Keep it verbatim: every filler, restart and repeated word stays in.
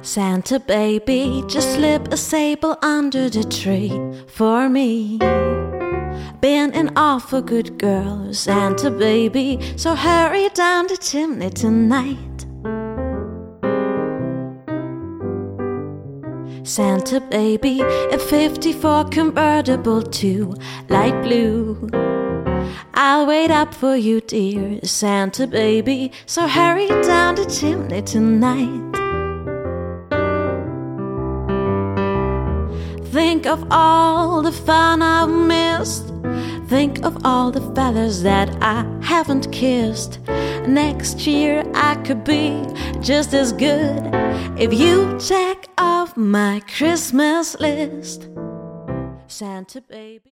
Santa baby, just slip a sable under the tree for me. Been an awful good girl, Santa baby, so hurry down the chimney tonight. Santa baby, a fifty-four convertible to light blue. I'll wait up for you, dear Santa baby, so hurry down the chimney tonight. Think of all the fun I've missed. Think of all the fellas that I haven't kissed. Next year I could be just as good if you check off my Christmas list. Santa baby.